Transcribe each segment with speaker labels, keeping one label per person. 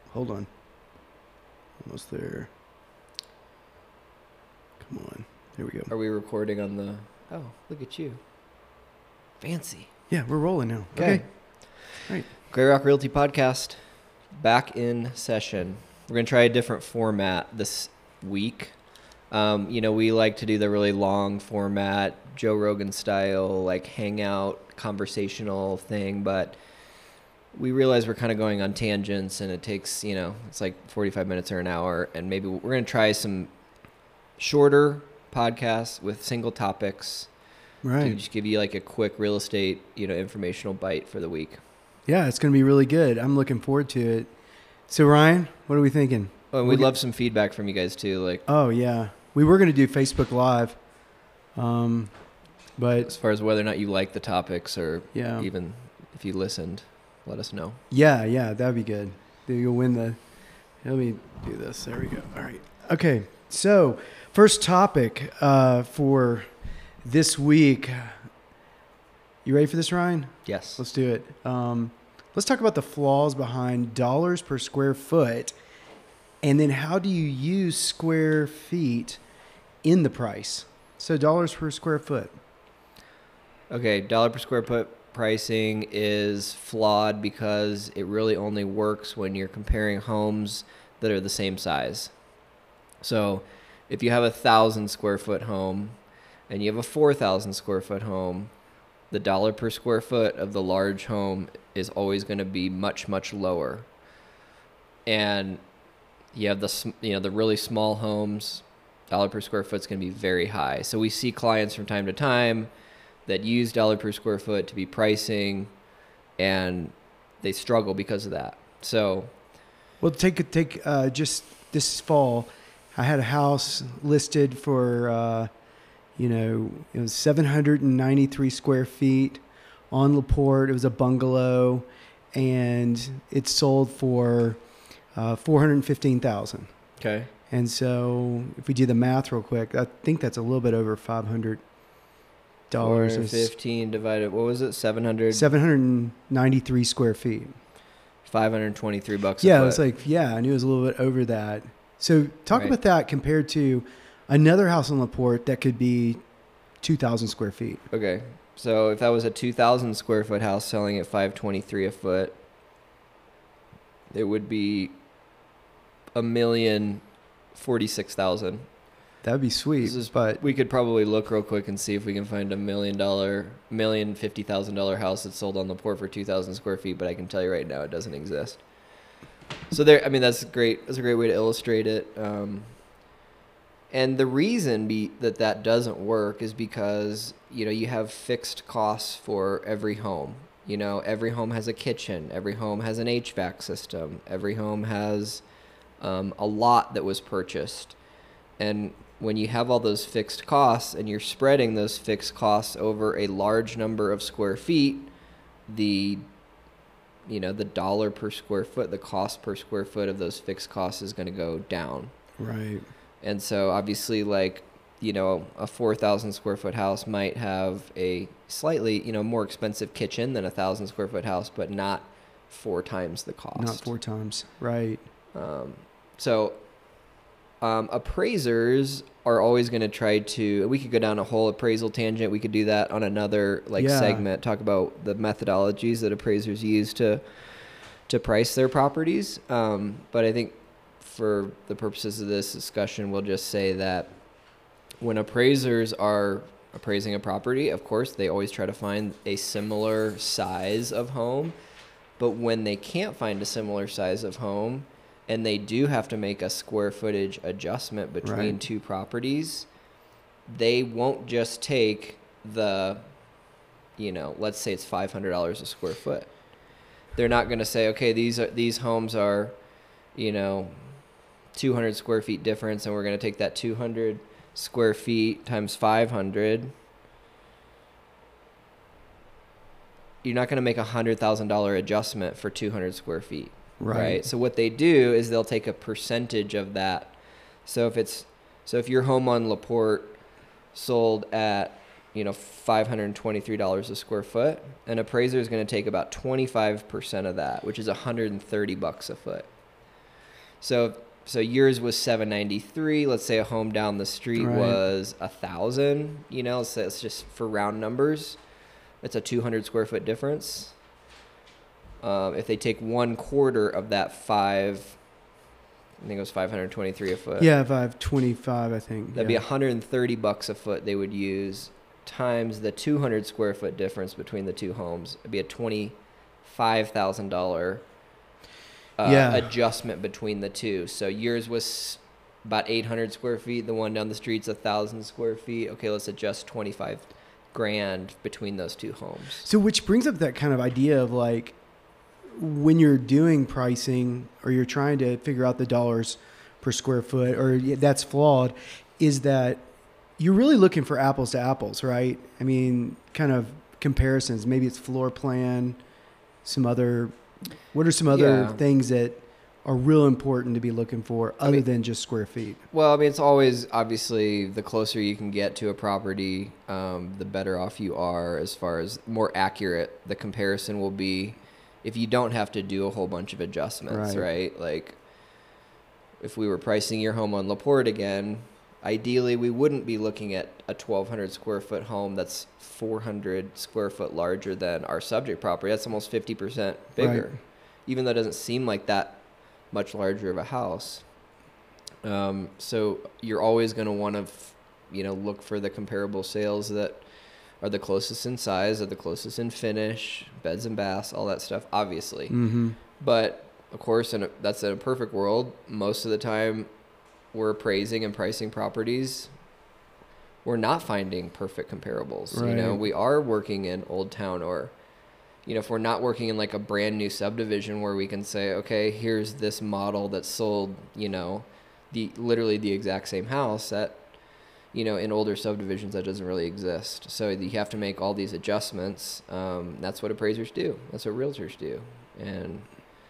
Speaker 1: Hold on. Almost there. Come on. Here we go.
Speaker 2: Are we recording on the... Oh, look at you. Fancy.
Speaker 1: Yeah, we're rolling now.
Speaker 2: Okay.
Speaker 1: All right.
Speaker 2: Gray Rock Realty Podcast, back in session. We're going to try a different format this week. We like to do the really long format, Joe Rogan style, like hangout, conversational thing, but we realize we're kind of going on tangents and it takes, it's like 45 minutes or an hour, and maybe we're going to try some shorter podcasts with single topics.
Speaker 1: Right.
Speaker 2: To just give you like a quick real estate, informational bite for the week.
Speaker 1: Yeah, it's going to be really good. I'm looking forward to it. So, Ryan, what are we thinking?
Speaker 2: Oh, and we'd love some feedback from you guys too. Like,
Speaker 1: oh yeah, we were going to do Facebook Live, but
Speaker 2: as far as whether or not you like the topics or
Speaker 1: yeah,
Speaker 2: even if you listened, let us know.
Speaker 1: Yeah, that'd be good. You'll win the. Let me do this. There we go. All right. Okay. So, first topic for this week. You ready for this, Ryan?
Speaker 2: Yes.
Speaker 1: Let's do it. Let's talk about the flaws behind dollars per square foot, and then how do you use square feet in the price? So dollars per square foot.
Speaker 2: Okay, dollar per square foot pricing is flawed because it really only works when you're comparing homes that are the same size. So if you have 1,000 square foot home and you have a 4,000 square foot home, the dollar per square foot of the large home is always going to be much, much lower. And you have the really small homes, dollar per square foot is going to be very high. So we see clients from time to time that use dollar per square foot to be pricing, and they struggle because of that. So,
Speaker 1: well, take just this fall, I had a house listed for it was 793 square feet on LaPorte. It was a bungalow, and it sold for $415,000.
Speaker 2: okay.
Speaker 1: And so, if we do the math real quick, I think that's a little bit over $500.
Speaker 2: 415 divided, what was it?
Speaker 1: 793 square feet.
Speaker 2: $523 a foot.
Speaker 1: Yeah, it was like, I knew it was a little bit over that. So talk about that compared to another house on LaPorte that could be 2,000 square feet.
Speaker 2: Okay. So if that was a 2,000 square foot house selling at $523 a foot, it would be $1,046,000.
Speaker 1: That'd be sweet. But
Speaker 2: we could probably look real quick and see if we can find $1,050,000 house that's sold on LaPorte for 2,000 square feet. But I can tell you right now, it doesn't exist. So that's great. That's a great way to illustrate it. And the reason that doesn't work is because, you have fixed costs for every home. Every home has a kitchen. Every home has an HVAC system. Every home has a lot that was purchased. And when you have all those fixed costs and you're spreading those fixed costs over a large number of square feet, the dollar per square foot, the cost per square foot of those fixed costs is going to go down.
Speaker 1: Right.
Speaker 2: And so obviously, a 4,000 square foot house might have a slightly, more expensive kitchen than a 1,000 square foot house, but not 4 times the cost.
Speaker 1: Not 4 times. Right.
Speaker 2: Appraisers are always going to try to, we could go down a whole appraisal tangent. We could do that on another segment, talk about the methodologies that appraisers use to price their properties. But I think for the purposes of this discussion, we'll just say that when appraisers are appraising a property, of course, they always try to find a similar size of home. But when they can't find a similar size of home, and they do have to make a square footage adjustment between two properties, they won't just take the, let's say it's $500 a square foot. They're not going to say, okay, these homes are, 200 square feet difference, and we're going to take that 200 square feet times 500. You're not going to make a $100,000 adjustment for 200 square feet. Right. So what they do is they'll take a percentage of that. So if your home on LaPorte sold at, $523 a square foot, an appraiser is going to take about 25% of that, which is $130 a foot. So yours was 793. Let's say a home down the street was 1,000. You know, so it's just for round numbers. It's a 200 square foot difference. If they take 1/4 of that I think it was 523 a foot.
Speaker 1: Yeah, 525, I think.
Speaker 2: That'd be $130 a foot they would use times the 200 square foot difference between the two homes. It'd be a $25,000 adjustment between the two. So yours was about 800 square feet. The one down the street's 1,000 square feet. Okay, let's adjust 25 grand between those two homes.
Speaker 1: So which brings up that kind of idea of like, when you're doing pricing or you're trying to figure out the dollars per square foot, or that's flawed, is that you're really looking for apples to apples, right? I mean, kind of comparisons. Maybe it's floor plan, what are some other things that are real important to be looking for other than just square feet?
Speaker 2: Well, I mean, it's always, obviously, the closer you can get to a property, the better off you are as far as more accurate the comparison will be. If you don't have to do a whole bunch of adjustments, right? Like if we were pricing your home on LaPorte again, ideally we wouldn't be looking at a 1,200 square foot home that's 400 square foot larger than our subject property. That's almost 50% bigger, even though it doesn't seem like that much larger of a house. So you're always going to want to, look for the comparable sales that are the closest in size, are the closest in finish, beds and baths, all that stuff, obviously.
Speaker 1: Mm-hmm.
Speaker 2: But, of course, that's in a perfect world. Most of the time, we're appraising and pricing properties. We're not finding perfect comparables.
Speaker 1: Right.
Speaker 2: We are working in Old Town, or, if we're not working in like a brand new subdivision where we can say, okay, here's this model that sold, literally the exact same house that, in older subdivisions that doesn't really exist. So you have to make all these adjustments. That's what appraisers do. That's what realtors do. And,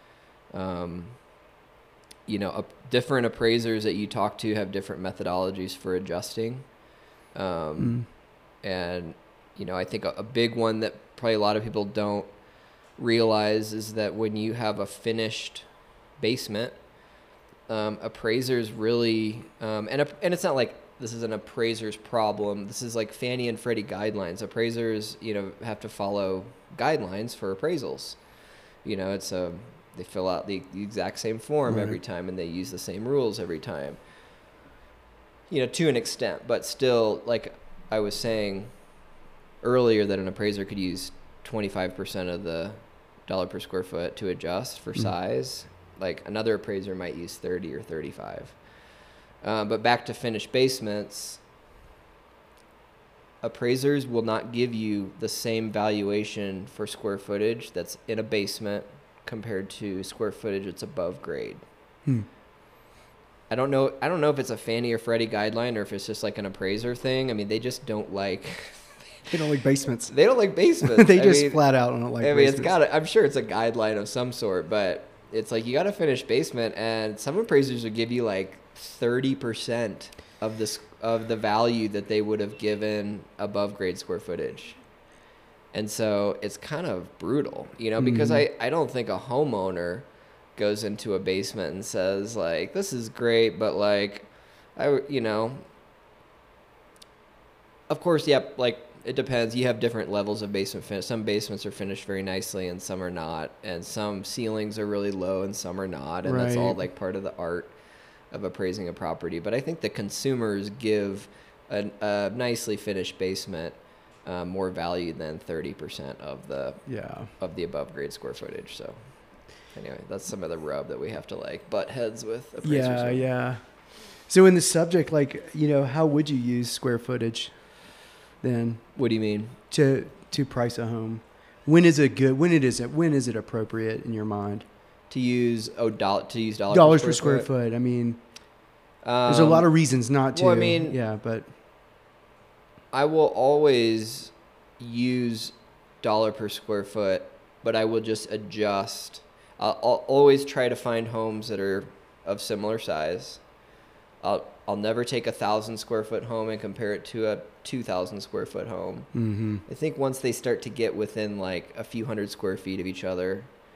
Speaker 2: different appraisers that you talk to have different methodologies for adjusting. And, I think a big one that probably a lot of people don't realize is that when you have a finished basement, appraisers really, and it's not like this is an appraiser's problem. This is like Fannie and Freddie guidelines. Appraisers, have to follow guidelines for appraisals. They fill out the exact same form every time, and they use the same rules every time. To an extent, but still, like I was saying earlier, that an appraiser could use 25% of the dollar per square foot to adjust for size. Like another appraiser might use 30 or 35. But back to finished basements, appraisers will not give you the same valuation for square footage that's in a basement compared to square footage that's above grade. I don't know if it's a Fannie or Freddie guideline or if it's just like an appraiser thing. I mean, they just don't like...
Speaker 1: They don't like basements.
Speaker 2: They don't like basements.
Speaker 1: They flat out don't like basements.
Speaker 2: I'm sure it's a guideline of some sort, but it's like you got to finish basement, and some appraisers will give you like 30% of the value that they would have given above grade square footage. And so it's kind of brutal, because I don't think a homeowner goes into a basement and says like, this is great, but like, of course, like it depends. You have different levels of basement finish. Some basements are finished very nicely and some are not. And some ceilings are really low and some are not. And that's all like part of the art of appraising a property. But I think the consumers give a nicely finished basement more value than 30% of the above grade square footage. So anyway, that's some of the rub that we have to like butt heads with appraisers.
Speaker 1: Yeah. So in the subject, like, how would you use square footage then?
Speaker 2: What do you mean?
Speaker 1: To price a home? When is it good? When is it appropriate in your mind?
Speaker 2: To use
Speaker 1: dollars per square foot. I mean, there's a lot of reasons not to.
Speaker 2: Well, I mean,
Speaker 1: but
Speaker 2: I will always use dollar per square foot, but I will just adjust. I'll always try to find homes that are of similar size. I'll never take 1,000 square foot home and compare it to a 2,000 square foot home.
Speaker 1: Mm-hmm.
Speaker 2: I think once they start to get within like a few hundred square feet of each other,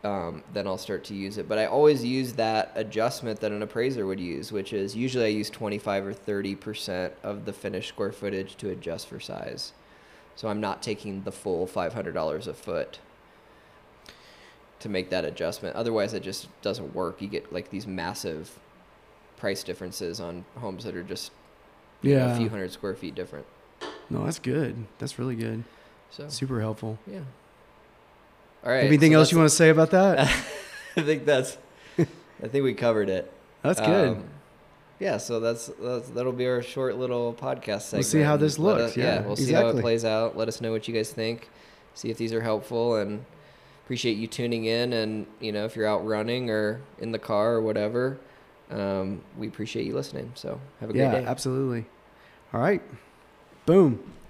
Speaker 2: then I'll start to use it. But I always use that adjustment that an appraiser would use, which is usually I use 25 or 30% of the finished square footage to adjust for size. So I'm not taking the full $500 a foot to make that adjustment. Otherwise, it just doesn't work. You get like these massive price differences on homes that are just a few hundred square feet different.
Speaker 1: No, that's good. That's really good.
Speaker 2: So
Speaker 1: super helpful.
Speaker 2: Yeah. All right.
Speaker 1: Anything else you want to say about that?
Speaker 2: I think we covered it.
Speaker 1: That's good.
Speaker 2: Yeah, so that'll be our short little podcast segment.
Speaker 1: We'll see how this looks.
Speaker 2: We'll see how it plays out. Let us know what you guys think. See if these are helpful, and appreciate you tuning in. And if you're out running or in the car or whatever, we appreciate you listening. So have a great day.
Speaker 1: Yeah, absolutely. All right. Boom.